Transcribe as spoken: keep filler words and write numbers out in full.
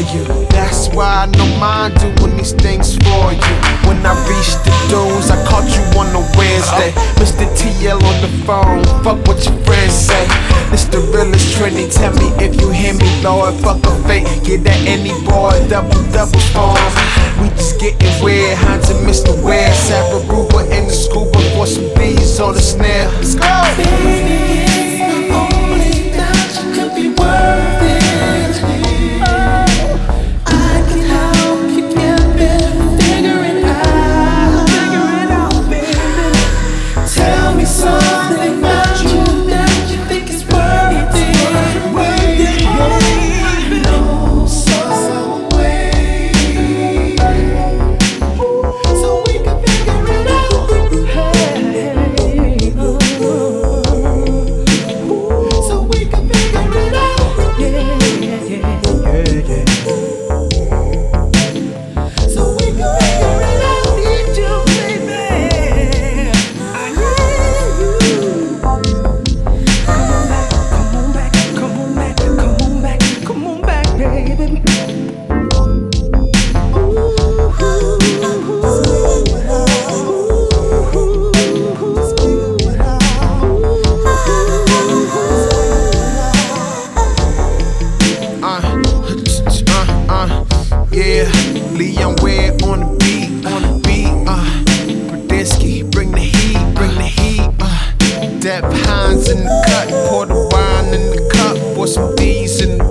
you. That's why I know mine doing these things for you. When I reached the dunes, I caught you on a Wednesday. Mister T L on the phone, fuck what your friends say. This the realest Trinity, tell me if you hear me, Lord. Fuck a fake, get that any boy, double double form. We just getting weird, Hans and Mister Ware, Sarah Ruber in the scuba for some bees on the snare. Let's go. Baby, if only that you could be worth it. I can help you get there, figure it out, figure it out, baby. Tell me something about you that you think is worth it, worth it. No, some way, so we can figure it out. Hey, oh. So we can figure it out. Yeah, yeah, yeah, yeah. So we can figure it out. Need you, baby. I need you. Come on back, come on back, come on back, come on back, come on back, baby. Uh, uh, uh, yeah, Leon Ware on the beat, on the beat, uh, Brodinski, bring the heat, bring the heat, uh, Deb Hines in the cut, pour the wine in the cup, pour some D's in the